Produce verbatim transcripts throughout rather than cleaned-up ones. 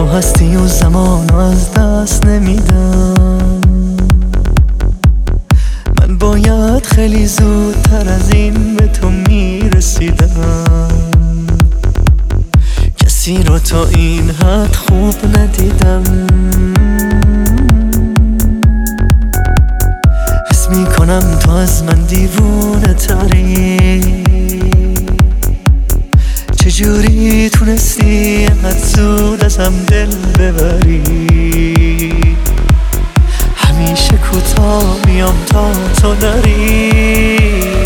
تو هستی و زمانو از دست نمیدم. من باید خیلی زودتر از این به تو میرسیدم. کسی رو تا این حد خوب ندیدم. حس میکنم تو از من دیوونه تری. چجوری تونستی انقدر زود ازم دل ببری؟ همیشه کوتاه میام تا تو نری.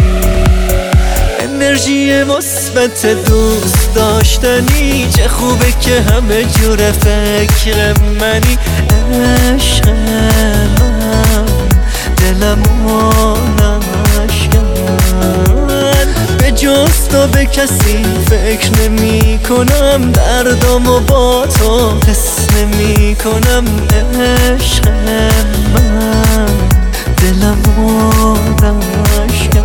انرژی مثبت دوست داشتنی چه خوبه که همه جور فکر منی. عشق من دلمو نشکن. به جز تو به کسی فکر نمی کنم. دردامو با تو حس نمی کنم. عشق من دلمو نشکن.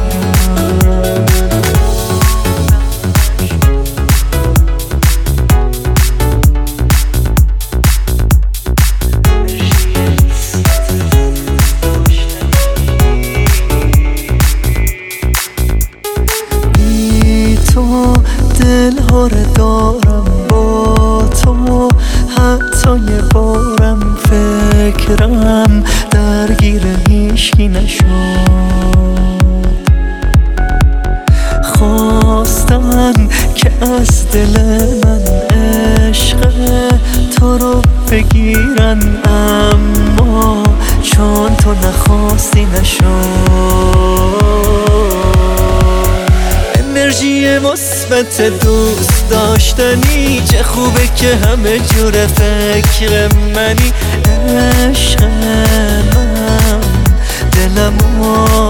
دل‌ها رو دارم با تو. حتی یه بارم فکرم درگیر هیچکی نشد. خواستن که از دل من عشق تو رو بگیرن، اما چون تو نخواستی نشد. انرژی مثبت دوست داشتنی چه خوبه که همه جور فکر منی. عشق من دلمو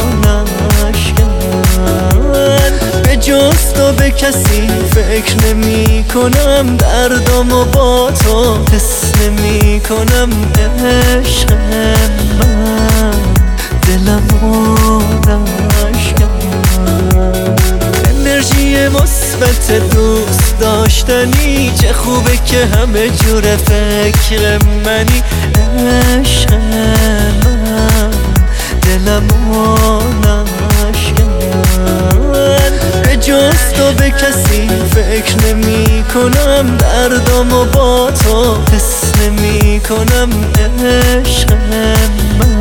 نشکن. به جز تو به کسی فکر نمی کنم. دردامو با تو حس نمی کنم. عشق من دلمو نشکن. انرژی مثبت دوست داشتنی چه خوبه که همه جور فکر منی. عشق من دلمو نشکن. به جز تو به کسی فکر نمی کنم. دردامو با تو حس نمی کنم. عشق من